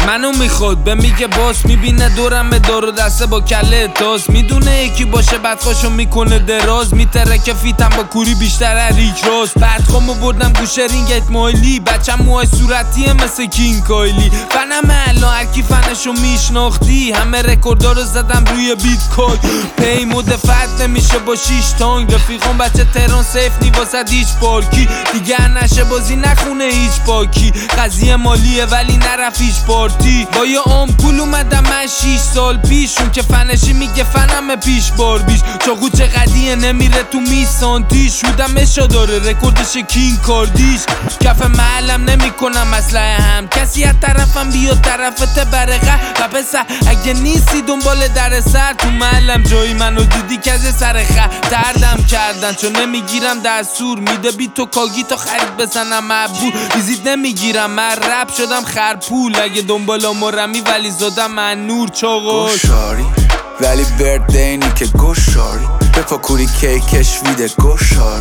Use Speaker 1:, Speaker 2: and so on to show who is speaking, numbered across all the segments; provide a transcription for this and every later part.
Speaker 1: منو میخواد به میگه باس، میبینه دورم به دار و دسته با کله تاس، میدونه یکی باشه بدخواشو میکنه دراز، میتره که فیتم با کوری بیشتر ریک راست. بدخوامو بردم گوشه رینگت مایلی، بچم موهای صورتیه مثل کینگ کایلی. فنم الان هرکی فنشو میشناختی، همه رکوردا رو زدم روی بیت کوین. پی مدفعت نمیشه با 6 تانگ، رفیقان بچه تهران سیف نی واسد هیچ پارکی. دیگه نشه بازی نخونه هیچ پاکی، قضیه مالیه ولی نرف هیچ پارتی. با یه آمپول اومدم من 6 سال پیش، اون که فنشی میگه فنم پیش بار بیش. چاقو چقدیه نمیره تو میسانتیش، شودم اشا داره رکوردش کینگ کاردیش. کف محلم نمیکنم اسلحه هم، کسی از طرفم بیاد طرفت برقه. و پسر اگه نیستی دنبال در سر، تو محلم جایی منو دیدی که از سر دردم کردن، چون نمیگیرم دستور. میده بی تو کاگی تا خرید بزنم مبور، ویزیت نمیگیرم من رپ شدم خرپول. اگه دنبال مرمی ولی زدم من نور چاقاش
Speaker 2: گوشاری ولی بردینی که گوشاری، بفاکوری کیکش ویده گوشاری.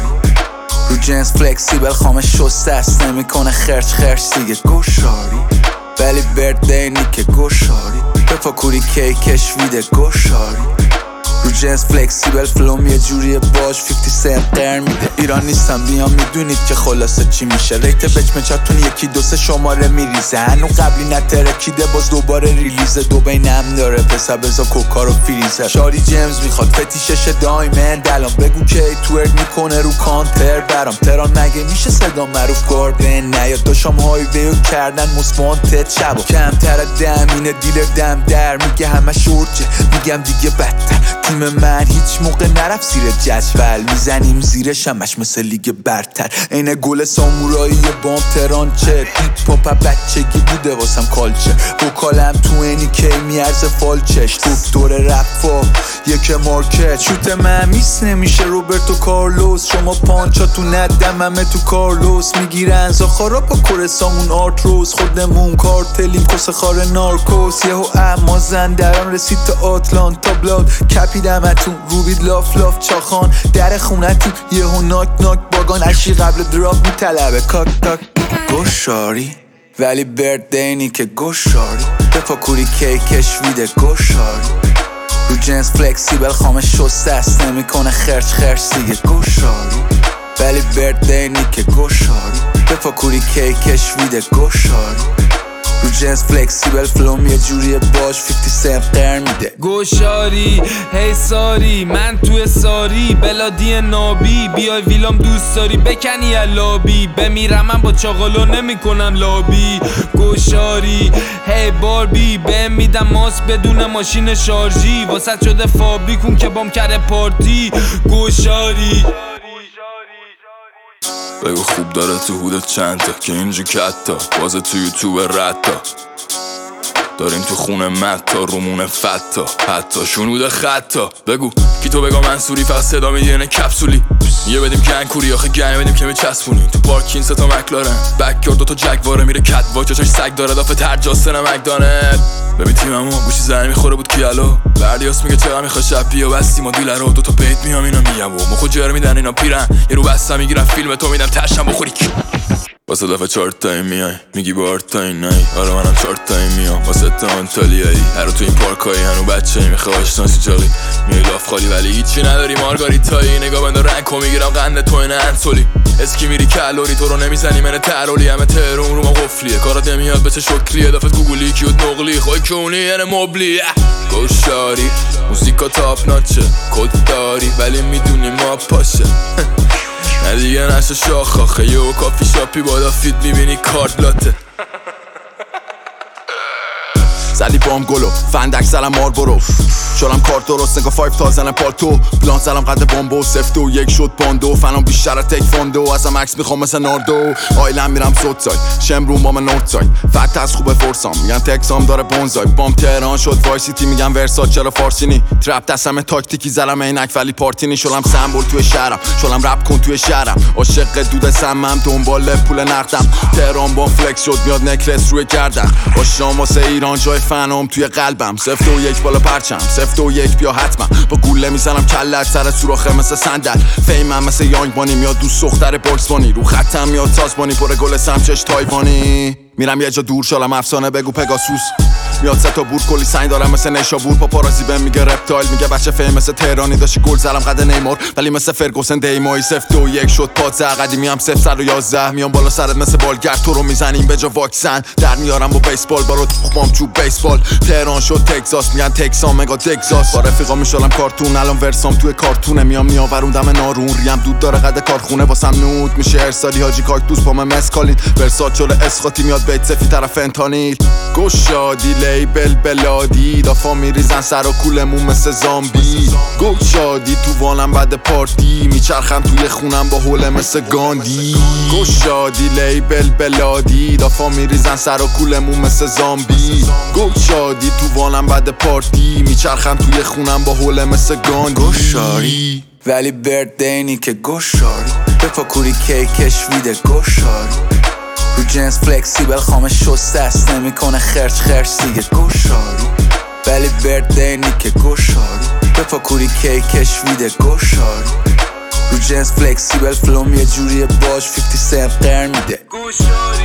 Speaker 2: رو جنس فلکسیبل خامه شسته است، نمیکنه خرچ دیگه گوشاری. ولی بردینی که گوشاری، بفاکوری کیکش ویده گوشاری. رو جنس فلکسیبل فلوم یه جوریه باش 50 سنت قرن میده. ایران نیستم بیام میدونید که خلاصه چی میشه. ریت بچمچتون یکی دو سه شماره میریزه، هنو قبلی نترکیده باز دوباره ریلیزه. دو بینم داره پسر بزا کوکا رو فریزه. شاری جیمز میخواد فتیشش دایمند، الان بگو که تورک میکنه رو کانتر برام. تران مگه میشه صدا معروف گاردن نیاد، داشام هایویو کردن مسمانتت شبا. کمتر دمینه دیلر دم در میگه همه شورجه، میگم دیگه بدتر. تیم من هیچ موقع نرفت زیر جدول، میزنیم زیرش همش مثل لیگ برتر. اینه گل سامورایی بام تران چه هیپ هاپ بچگی بوده واسم کالچه. وکالم تو اینی کی میارزه فالچش، دکتر رفا یک مارکت. شوت من میس نمیشه روبرتو کارلوس، شما پانچاتو ندم همه تو کارلوس. میگیرن زاخارا با کورسامون آرتروز، خودمون کارتلیم کس خار نارکوس. یهو اما زندران رسید تا آتلانتا بلاد، کپیدمتون روبید لاف چاخان. در خونتون یهو ناک باگان، اشی قبل دراپ میطلبه کاک گوشاری ولی بردینی که گوشاری، بفاکوری کیکش ویده گوشاری. رو جنس فلکسیبل خامه شسته است، نمیکنه خرچ دیگه گوشاری. ولی بردینی که گوشاری، بفاکوری کیکش ویده گوشاری. رو جنس فلکسیبل فلوم یه جوریه باش 50 سنت قرن میده
Speaker 1: گوشاری. هی ساری من توی ساری بلادی نابی، بیای ویلام دوست داری بکنی لابی. بمیرم من با چاقالو نمی کنم لابی. گوشاری هی باربی بهم میدم ماست بدون ماشین شارژی، واسه شده فابریکون که بام کرده پارتی. گوشاری
Speaker 3: بگو خوب داره تو حودت چند تا که اینجا کتا بازه تو یوتیوب رتا. داریم تو خونه متا رومونه فتا، حتی شنود خطا. بگو کی تو بگا منصوری فقط صدا میدینه کپسولی. یه بدیم گنگوری آخه گنگ بدیم که میچسبونیم. تو پارکین سه تا مکلارن بکیار 2 تا جگواره میره کت واک، چاش سگ داره دافه ترجاس نمکدانه. ببین تیممون گوشی زنی میخوره بود کیالو، بردیاس میگه چقدر میخواد شب بیا بستیم و دیل رو 2 تا پیت میام اینا میگم و مخو جر میدن اینا پیرن. یه رو بستم میگیرم فیلم تو میدم تشم بخوری واسه دفعه 4 تایم میای میگی بار تایم نای. آره منم 4 تایم میام واسه تا آنتالیایی. هر رو تو این پارکایی هنو بچه‌ای میخوای آشناسی جاقی. میای لاف خالی ولی هیچی نداری مارگاریتایی. نگاه بنده رنگو میگیرم قنده تو این انسولی. اسکی میری کالری تو رو نمیزنی من ترولی. همه تهرون رو ما قفلیه کارات نمیاد بچه شکریه. دفعه گوگلی کیوت نقلی خوای کونی یعنی مبلی. گوشاری موسیقا تاپ ناچه کد داری ولی میدونی ما پاشه. نه دیگه نشه شاخ آخه یه کافی شاپی بالا فیت میبینی کارت لاته.
Speaker 4: زدی بام گلو فندک زلم مار برو، شلم کارت درست نگاه 5 تا زنم پالتو. پلان زلم قد بامبو سفت و 1 شد باندو. فنم بیشتر تک فاندو ازم عکس میخوام مثل ناردو. آیلم میرم سوت ساید شمرون با من نورت ساید. فت از خوبه فرسام میگن تکسام داره بونزای. بام تهران شد وای سیتی میگن ورسات چرا فارسینی. ترپ دستم تاکتیکی زلم عینک ولی پارتینی. شلم سمبل توی شهرم شلم رپ کن توی شهرم. عاشق دود سمم دنبال پول نقدم. تهران با فلکس شد میاد نکلس روی گردن. آشام واسه ایران جای فنام توی قلبم. 0 و 1 بالا پرچم 0 و 1 بیا حتما. با گوله میزنم کلت سر سوراخه مثل صندل. فیمم مثل یانگ بانی میاد دوست دختر باکس بانی. رو خطم میاد تاز بانی پر گل سمچش تایوانی. میرم یه جا دور شالم افسانه بگو پگاسوس میاد سه تا بور کلی سنگ دارم مثل نیشابور پاپارازی بهم میگه رپتایل میگه بچه فهم مثل تهرانی داشتی گل زدم قد نیمار ولی مثل فرگوسن دیمایی 0-2-1 شد 15 قدیمی هم 0-111 میام بالا سرت مثل بالگرد تو رو میزنیم به جا واکسن در میارم با بیسبال برو تخمام چوب بیسبال تهران شد تگزاس میگن تکسان مگا تگزاس با رفیقا میشالم کارتون الان ورسام توی کارتونه میام نیاورون دم نارون ریم دود داره قد کارخونه واسم نود میشه ارسالی حاجی کاکتوس با من مسکالید ورسات شده اسخاتی میاد بیت سفی طرف فنتانیل گشادی لیبل بلادی دافا میریزن سر و کولمون مثل زامبی گشادی تو وانم بعد پارتی میچرخم توی خونم با حوله مثل گاندی گشادی لیبل بلادی دافا میریزن سر و کولمون مثل زامبی گشادی تو وانم بعد پارتی میچرخم توی خونم با حوله مثل گاندی
Speaker 2: گشاری ولی بردینی که گشاری بپا کوری کیکش ویده گشاری رو جنس فلکسیبل خامه شسته است نمیکنه خرچ دیگه گشاری ولی بردینی که گشاری بپا کوری کیکش ویده گشاری رو جنس فلکسیبل فلوم یه جوری باش 50 سنت قرن میده